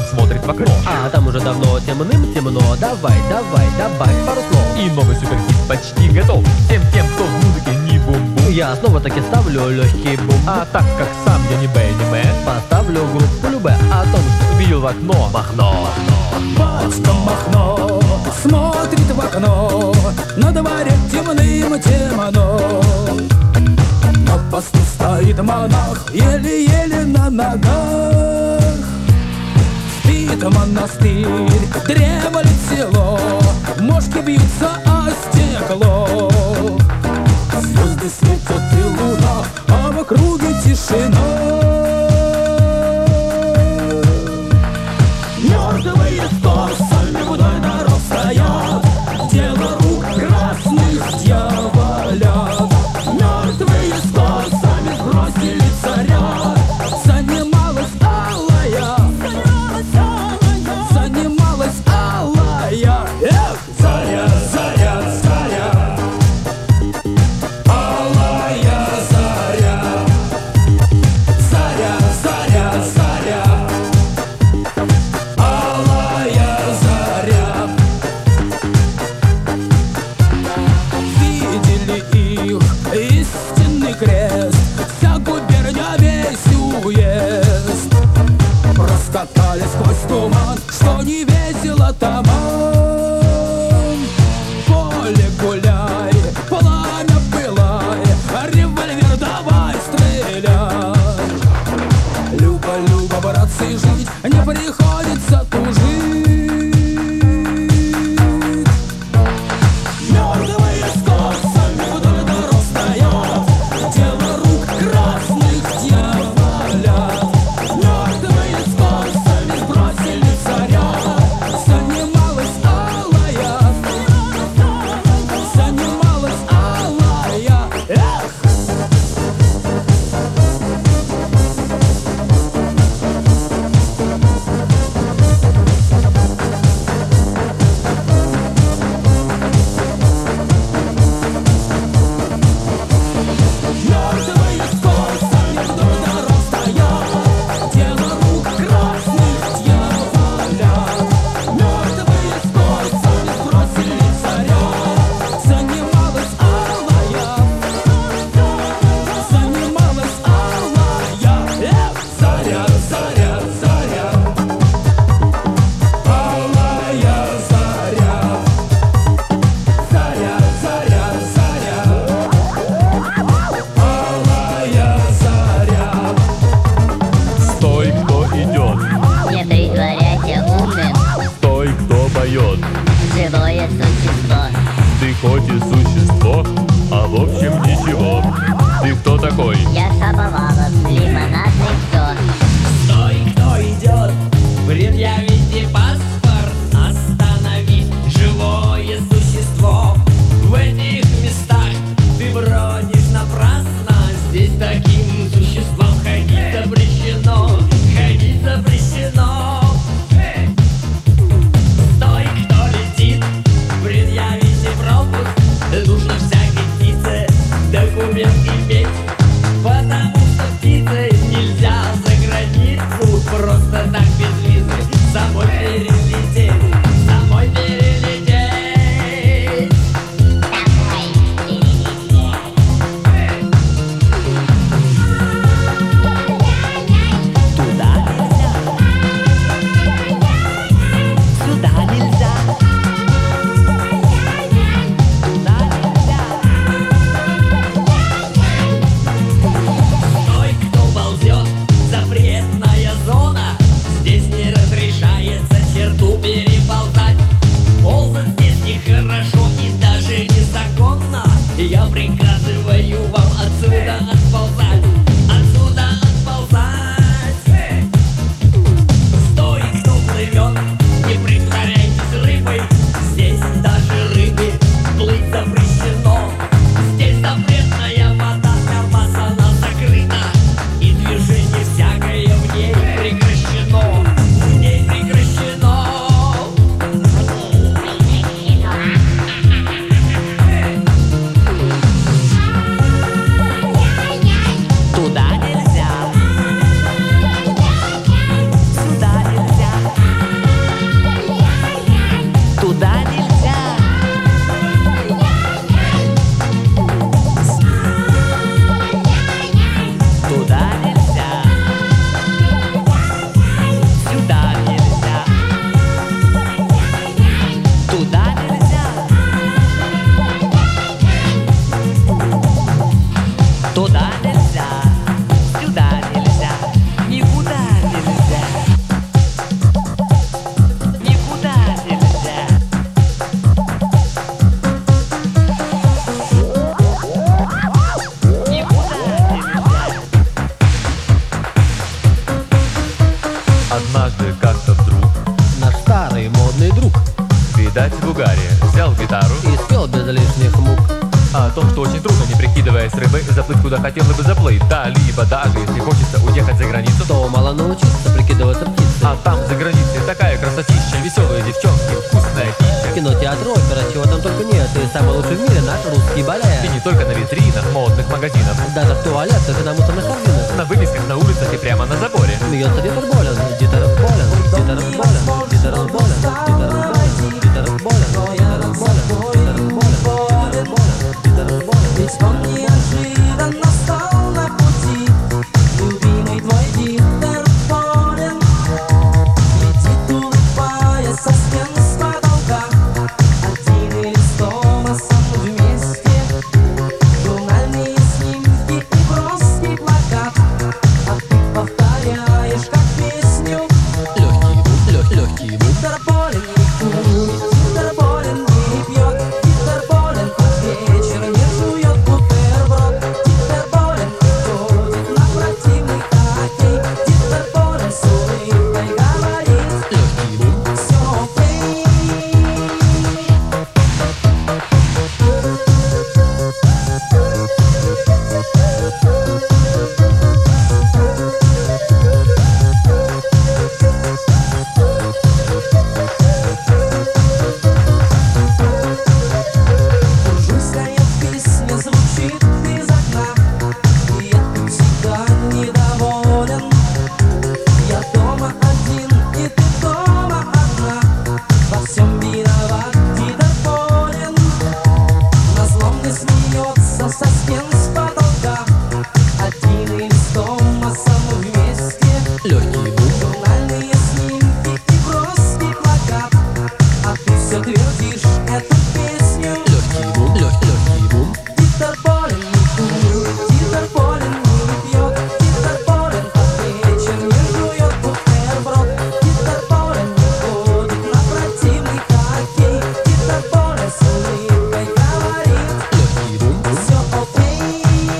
смотрит в окно. А там уже давно темным темно. Давай, давай, добавь пару слов. И новый суперхит почти готов. Всем тем, кто в музыке не бум-бум. Я снова таки ставлю легкий бум. А так как сам я не Б, не Мэ, Поставлю группу Любэ о том, что видел в окно Махно. Батька Махно смотрит в окно, на дворе темным темно. На посту стоит монах, еле-еле на ногах. Спит монастырь, дремлет село, мошки бьются о стекло. Звезды светят и луна, а в округе тишина. Мертвые с косами вдоль дорог стоят, дело рук красных дьяволят. Мертвые с косами сбросили царя, занималась алая, занималась алая. Эх, заря, заря, заря, алая заря, заря, заря, заря, алая заря. Видели их истинный крест, вся губерния, весь уезд. Проскакали сквозь туман, что не весело таман. Поле гуляй, пламя пылай, револьвер давай стреляй. Люба, Люба, братцы, жить не приходится тужить. Мертвые с косами вдоль дорог стоят, дело рук красных дьяволят. Мертвые с косами сбросили царя, занималась алая, занималась алая. Эх! Мертвые с косами вдоль дорог стоят, дело рук красных дьяволят. Мертвые с косами сбросили царя, занималась алая, занималась алая. Эх, заря, заря, заря, алая заря, заря, заря, заря, алая заря. Стой, кто идет, Не притворяйся умным, стой, кто поет. живое существо. Ты хоть и существо, а в общем ничего. Ты кто такой? Я Шаповалов, лимонадный кто. Стой, кто идет, предъявите паспорт, останови живое существо. В этих местах ты бронишь напрасно, здесь таким существам ходить запрещено, ходить запрещено. Стой, кто летит, предъявите пропуск, нужно всякой птице документ иметь, потому что птицей нельзя за границу просто так без визы. повидать в угаре. Взял гитару И спел без лишних мук. о том, что очень трудно, не прикидываясь рыбой, заплыть куда хотела бы заплыть. Да, либо даже, если хочется уехать за границу, То мало научиться прикидываться птицей. а там за границей такая красотища, веселые девчонки, вкусная пища. Кино, театр, опера, чего там только нет. И самый лучший в мире наш русский И балет. не только на витринах модных магазинов, Даже в туалетах и на мусорных корзинах. на вывесках на улицах и прямо на заборе. Смеется Дитер Болен, Дитер Болен, Дитер Болен, Дитер Болен, Дитер Болен, Дитер Болен, Дитер Болен, Дитер Болен, Дитер Болен. Ведь он неожиданно стал на пути. Любимый твой Дитер Болен летит, улыбаясь со стен с потолка. Один или сто, а сам вместе. Журнальные снимки и броский плакат. А ты повторяешь как песню. Легкий бум. Дитер Болен не курит, Дитер Болен не пьет, Дитер Болен под вечер не жует бутерброд. Дитер Болен не ходит на противный хоккей, Дитер Болен с улыбкой говорит: всё окей. Русская песня звучит из окна, и я тут всегда недоволен. Я дома один, и ты дома одна. Во всем виноват Дитер Болен. Назло мне смеется со стен с потолка. Один или сто, а сам вместе. Журнальные снимки и броский плакат. А ты все твердишь эту песню. Дитер Болен не курит, Дитер Болен не пьет, Дитер Болен под вечер не жует бутерброд. Дитер Болен не ходит на противный хоккей, Дитер Болен с улыбкой говорит: всё окей.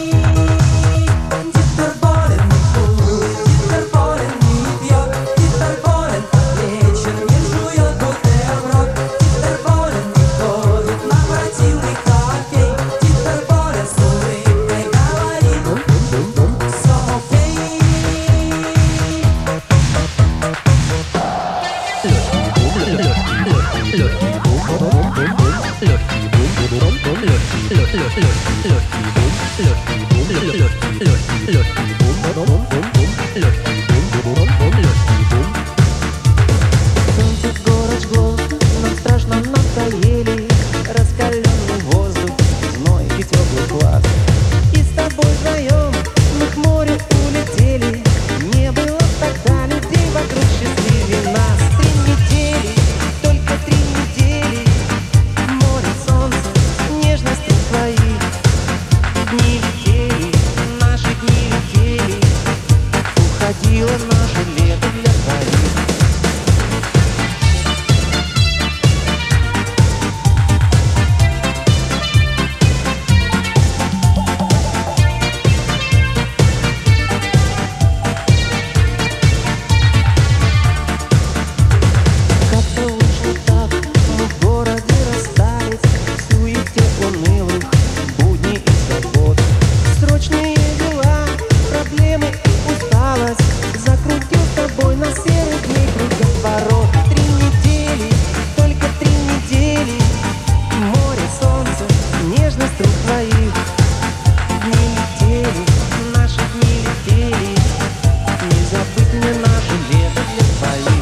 Дитер Болен не курит, Дитер Болен не пьет, Дитер Болен под вечер не жует бутерброд. Дитер Болен не ходит на противный хоккей, Дитер Болен с улыбкой говорит: всё окей. Солнце город жгло, нам страшно надоели. Раскаленный воздух, зной и теплый глаз. И с тобой вдвоем мы к морю улетели. Не было тогда людей вокруг счастливее нас. 3 недели, только 3 недели. Море, солнце, нежность рук твоих. Дни летели, наши дни летели. Уходило наше лето для двоих. Как-то вышло так, мы в городе расстались, в суете унылых будней и забот. Срочные дела, проблемы и усталость. Закрутил с тобой на серых дней круговорот. 3 недели, только 3 недели. Море, солнце, нежность рук твоих. Дни летели, наши дни летели. Не забыть мне наше лето для двоих.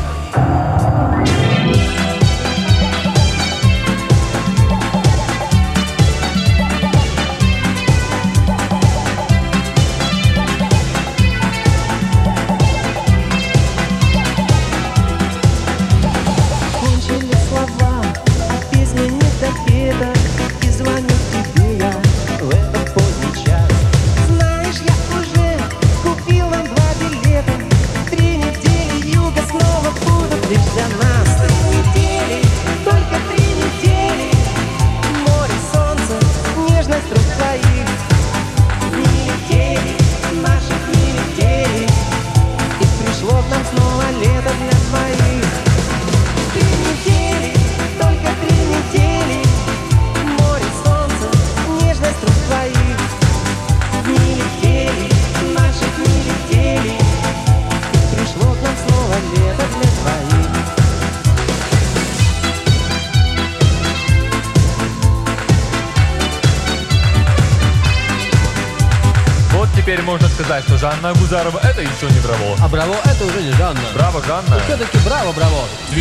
Кончились слова, а песня не допета. И звоню тебе я в этот поздний час. Знаешь, я уже купил нам 2 билета. 3 недели юга снова будут лишь для нас. 3 недели, только 3 недели. Море, солнце, нежность рук твоих. Дни летели, наши дни летели. И пришло к нам снова лето для двоих. 3 недели, только 3 можно сказать, что Жанна Агузарова это еще не браво. А браво это уже не Жанна. Браво, Жанна. Все-таки браво, браво.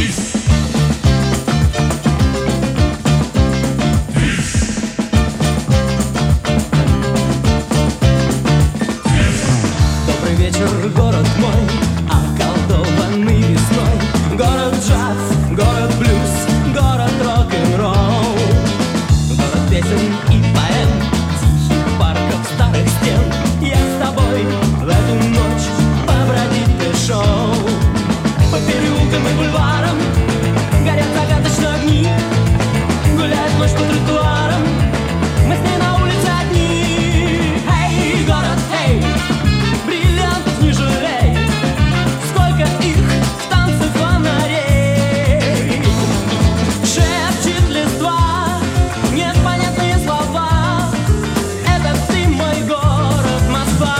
Добрый вечер, город мой, околдованный весной. Город джаз, город блюз, город рок-н-ролл. Город песен и поэм, тихих парков, старых стен. Я с тобой в эту ночь побродить пришел. По переулкам и бульварам горят загадочные огни. Гуляет ночь по тротуарам, мы с ней на улице одни. Эй, город, эй, бриллиантов не жалей, сколько их в танце фонарей. Шепчет листва непонятные слова. Это ты, мой город, Москва.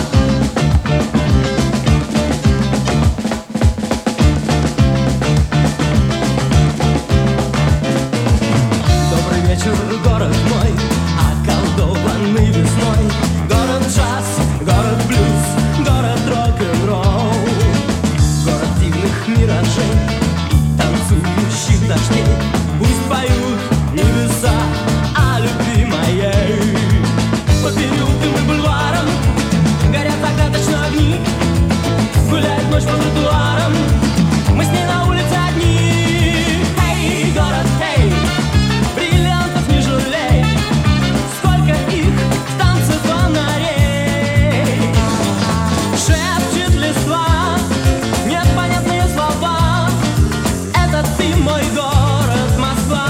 Добрый вечер, город мой, околдованный весной. Город джаз, город блюз, город рок-н-ролл. Город дивных миражей и танцующих дождей. Пусть поют небеса о любви моей. По переулкам и бульварам горят загадочные огни. Гуляет ночь по тротуарам, мы с ней на улице одни. Эй, город, эй, бриллиантов не жалей, сколько их в танце фонарей. Шепчет листва непонятные слова. Это ты, мой город, Москва.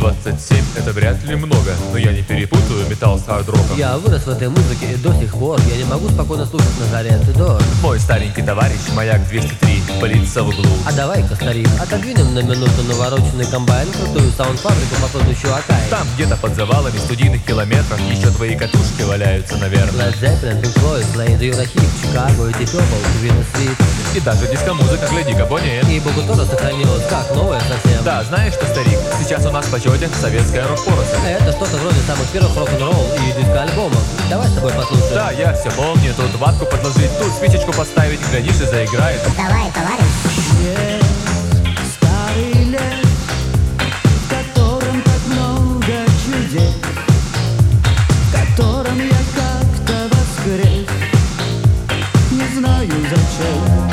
27 это вряд ли много, но я не перепутаю металл с хард-роком. Я вырос в этой музыке и до сих пор я не могу спокойно слушать Назарет и Дор. Мой старенький товарищ, маяк 203, пылится в углу. А давай-ка, старик, отодвинем на минуту навороченный комбайн, крутую саунд-фабрику по прозвищу Акай. Там где-то под завалами студийных километров еще твои катушки валяются, наверное. Led Zeppelin, Pink Floyd, Slade, Eurahip, Chicago, Deep Purple, Venus Street. И даже диско-музыка, гляди-ка, Bonnie. И богу тоже сохранилась, как новая совсем. Да, знаешь что, старик, сейчас у нас в почете советская рок-поросль. Это что-то вроде самых первых рок-н-ролл и диско-альбомов. Давай с тобой послушаем. Да, я все помню, тут ватку подложить, тут спичечку поставить, глядишь и заиграет. Давай, товарищ. Старый лес, в котором так много чудес, в котором я как-то воскрес, не знаю зачем.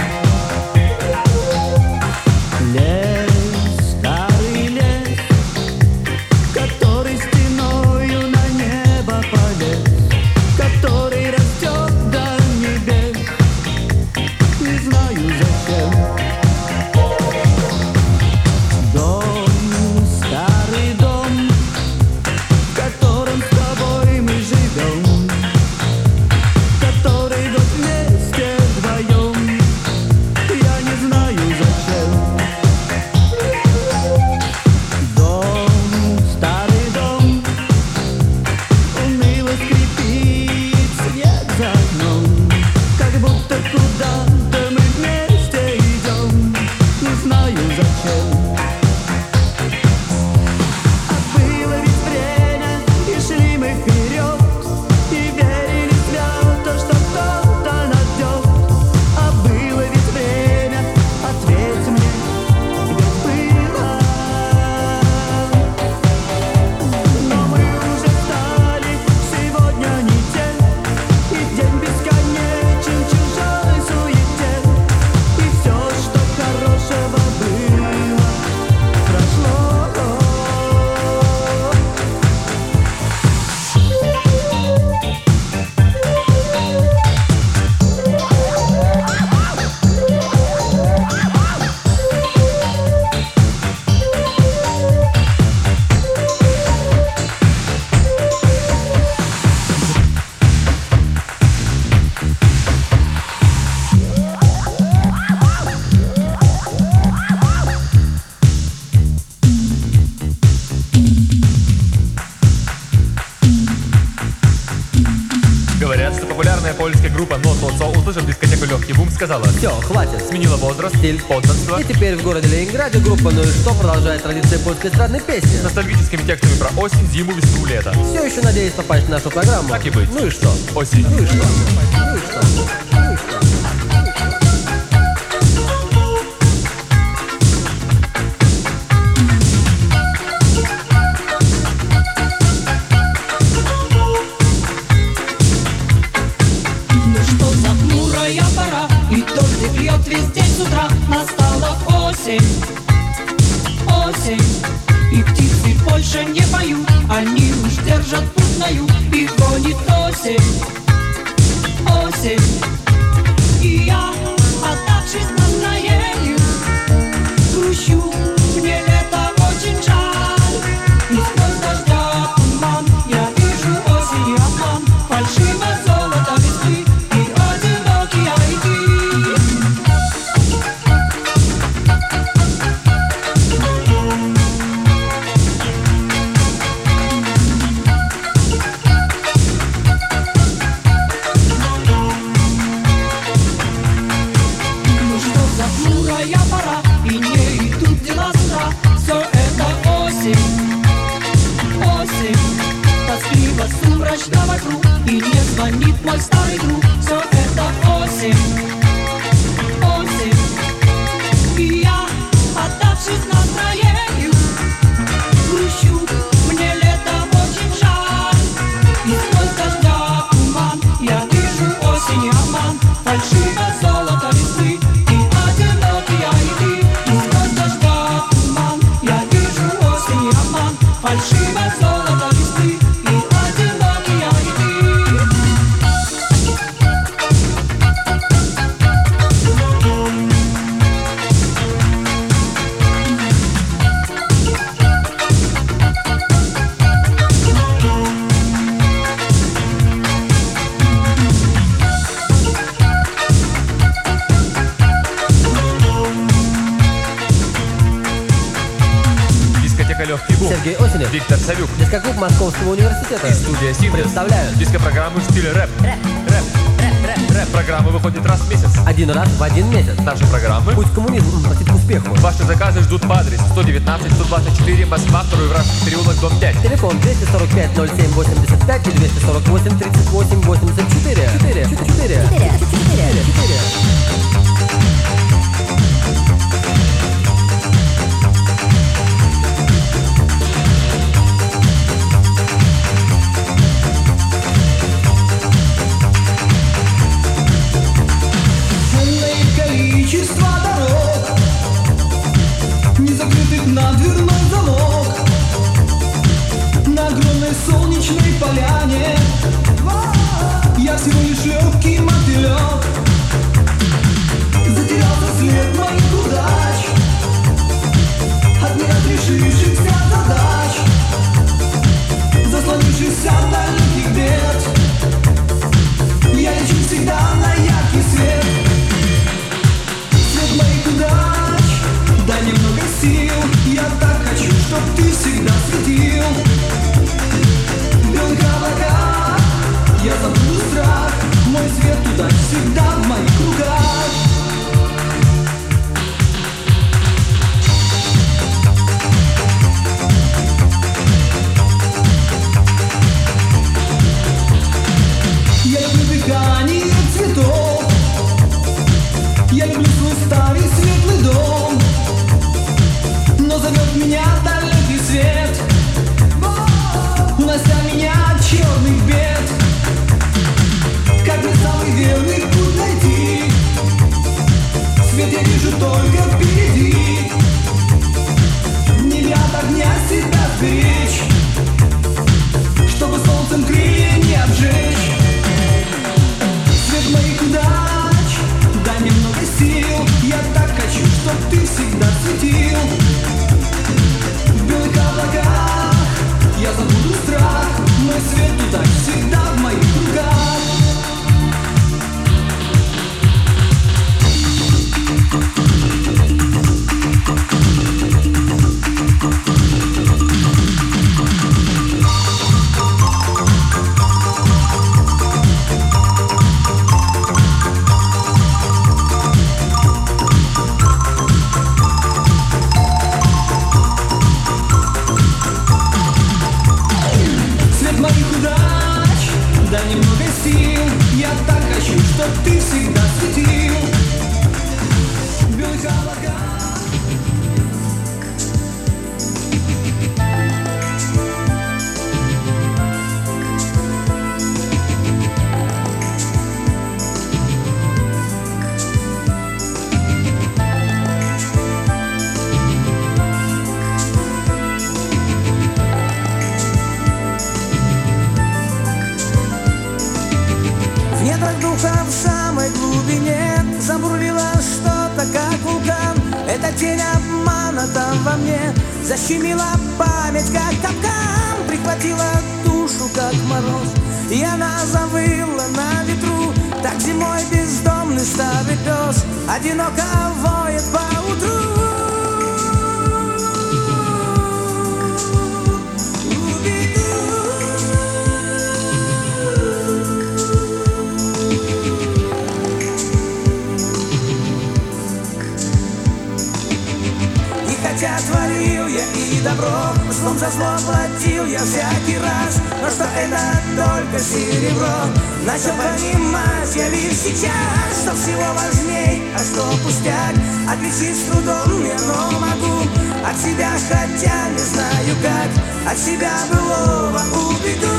Лес, старый лес, который стеною на небо полез, который растет до небес, не знаю зачем. Дом, старый дом, в котором с тобой мы живем, который год вместе вдвоем, я не знаю зачем. Дом, старый дом, уныло скрипит снег за окном, как будто куда-то мы вместе идем, не знаю зачем. А было ведь время, и шли мы вперед, и верили свято, что кто-то найдет. А было ведь время, ответь мне, ведь было. Но мы уже стали сегодня не те, и день бесконечен в чужой суете, и все, что хорошего было, прошло. Говорят, что популярная польская группа No To So, услышав дискотеку «Легкий бум», сказала: Все, хватит. сменила возраст, Стиль. подданство, И теперь в городе Ленинграде группа «Ну и что» продолжает традиции польской эстрадной песни. с ностальгическими текстами про осень, зиму, весну, лето. Все еще надеюсь попасть в нашу программу. Так и быть. Ну и что? Осень. Ну и что? Ну и что? Ну и что? Ну что за хмурая пора, и дождик льет весь день с утра. Настала осень, осень, и птицы больше не поют. Они уж держат путь на юг, и гонит осень, осень. И я, отдавшись настроению, грущу, мне это очень жаль. И сквозь дождя туман я вижу осень и обман, фальшивое золото весны и одинокий ID. Ну что за хмурая пора, и не идут дела с утра. Все это осень, осень, тоскливо сумрачно вокруг, и не звонит мой старый друг. Все это осень, осень, и я, отдавшись настроению, грущу, мне лето очень жаль. И сквозь дождя туман я вижу осень и обман, фальшивое золото весны и одинокий ID. И сквозь дождя туман я вижу осень и обман, фальшивое золото весны и одинокий ID. Музыка «Легкий бум». Сергей Осинев. Виктор Савюк. Дискоклуб Московского университета. И студия «Синтез» представляют диско-программу в стиле рэп. Программа выходит раз в месяц. один раз в один месяц. Наши программы. Путь к коммунизму, простите, к успеху. Ваши заказы ждут по адресу 119-124 Москва, 2 Вражеский переулок, дом 5. Телефон 245 07 85 и 248 38 84. 4. Количество дорог, не закрытых на дверной замок, на огромной солнечной поляне я всего лишь легкий мотылек. Затерялся след моих удач, от неразрешившихся задач, заслонившись от далеких бед, я лечу всегда на яркий свет. Свет моих удач, дай немного сил, я так хочу, чтоб ты всегда светил. В белых облаках я забуду страх, мой свет удач всегда в моих руках. Я люблю дыхание цветов, я люблю свой старый светлый дом, но зовет меня далекий свет, унося меня от черных бед. Как мне самый верный путь найти? Свет я вижу только впереди. В небе от огня себя сберечь, чтобы солнцем крылья не обжечь. Свет моих удач, дай мне много сил, я так хочу, чтоб ты всегда светил. В белых облаках я забуду страх, мой свет удач всегда в моих руках. Свет моих удач, дай немного сил, я так хочу, чтоб ты всегда светил. В белых облаках. В недрах духа, в самой глубине забурлило что-то, как вулкан. Эта тень обмана там во мне защемила память, как капкан. Прихватила душу, как мороз, и она завыла на ветру. Так зимой бездомный старый пес одиноко воет по утру. Хотя творил я и добро, злом за зло платил я всякий раз. Но что это только серебро, начал понимать я лишь сейчас, что всего важней, а что пустяк. Отличить с трудом я, но могу от себя, хотя не знаю как. От себя былого убегу.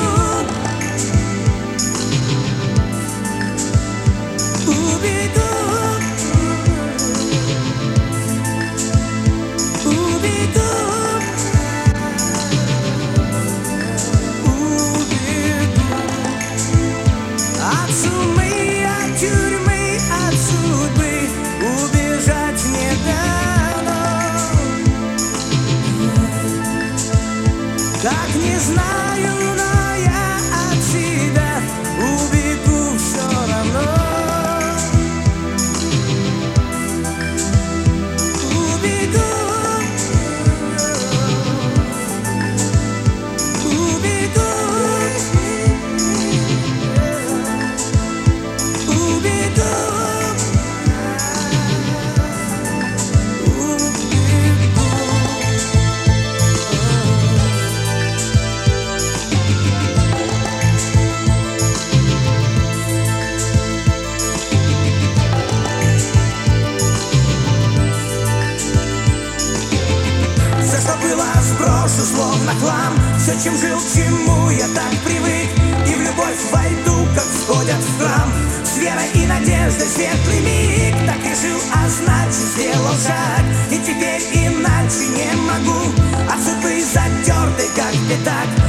Убегу. От сумы, от тюрьмы, от судьбы убежать не дано. Как не знаю, но я от себя убегу все равно. Убегу. брошу словно хлам все, чем жил, к чему я так привык, и в любовь войду, как входят в храм, с верой и надеждой светлый миг. Так решил, а значит сделал шаг, и теперь иначе не могу, от судьбы затертый, как пятак.